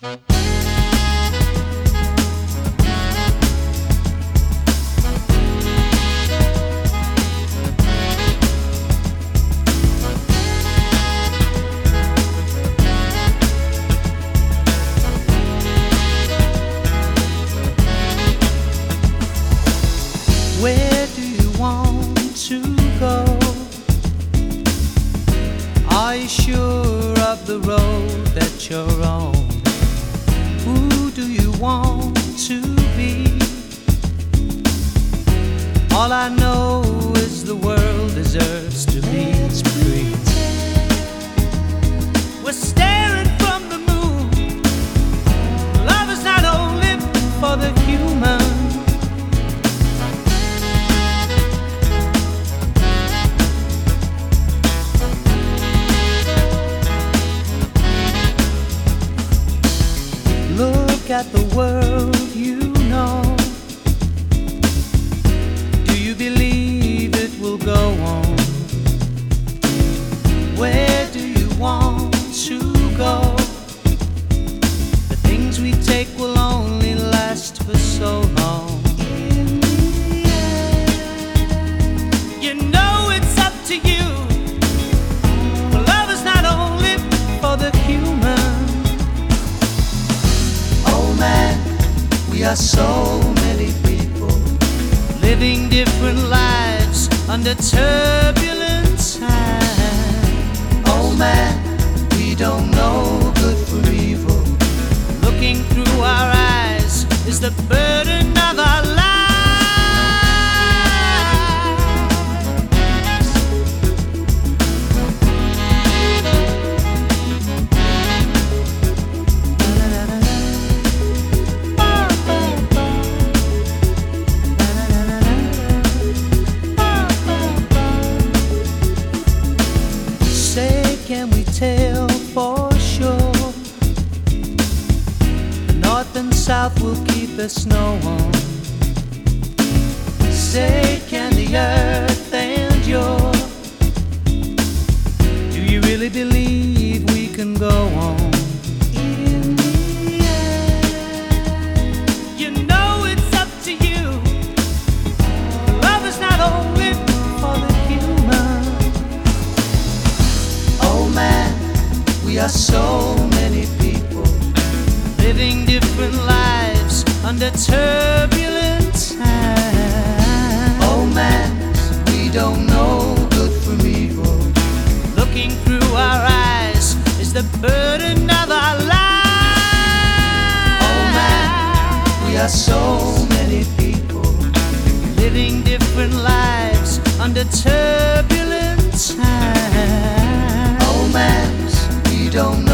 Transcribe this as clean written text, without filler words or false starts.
Where do you want to go? Are you sure of the road that you're on? Who do you want to be? All I know is the world deserves to be free. We're staring from the moon. Love is not only for the human. Look at the world you know. Do you believe it will go on? Where do you want to go? The things we take will only last for so long. You know it's up to you. Love is not only for the human. We are so many people living different lives under turbulent times. Oh man, we don't know good from evil. Looking through our eyes is the burden of our lives. Can we tell for sure the north and south will keep the snow on? Say, can the earth endure? Do you really believe we can go on? In the end, you know it's up to you. Love is not only for the human. We are so many people living different lives under turbulent times. Oh man, we don't know good from evil. Looking through our eyes is the burden of our lives. Oh man, we are so many people living different lives under turbulent times. Oh man, we don't